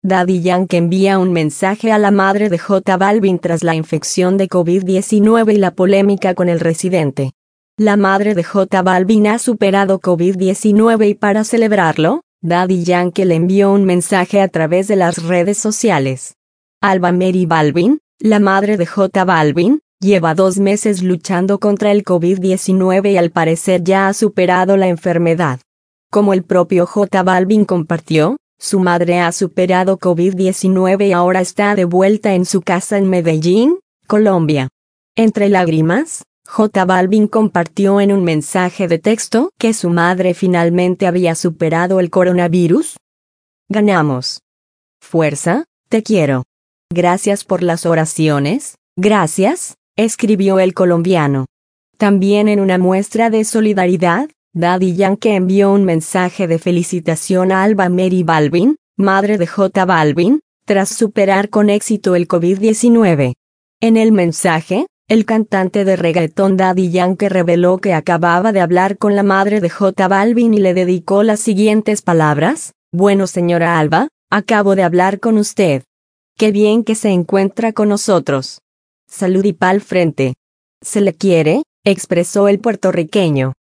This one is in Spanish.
Daddy Yankee envía un mensaje a la madre de J Balvin tras la infección de COVID-19 y la polémica con el residente. La madre de J Balvin ha superado COVID-19 y para celebrarlo, Daddy Yankee le envió un mensaje a través de las redes sociales. Alba Mary Balvin, la madre de J Balvin, lleva 2 meses luchando contra el COVID-19 y al parecer ya ha superado la enfermedad. Como el propio J Balvin compartió, su madre ha superado COVID-19 y ahora está de vuelta en su casa en Medellín, Colombia. Entre lágrimas, J Balvin compartió en un mensaje de texto que su madre finalmente había superado el coronavirus. Ganamos. Fuerza, te quiero. Gracias por las oraciones, gracias, escribió el colombiano. También en una muestra de solidaridad, Daddy Yankee envió un mensaje de felicitación a Alba Mary Balvin, madre de J Balvin, tras superar con éxito el COVID-19. En el mensaje, el cantante de reggaetón Daddy Yankee reveló que acababa de hablar con la madre de J Balvin y le dedicó las siguientes palabras: «Bueno, señora Alba, acabo de hablar con usted. Qué bien que se encuentra con nosotros. Salud y pa'l frente. Se le quiere», expresó el puertorriqueño.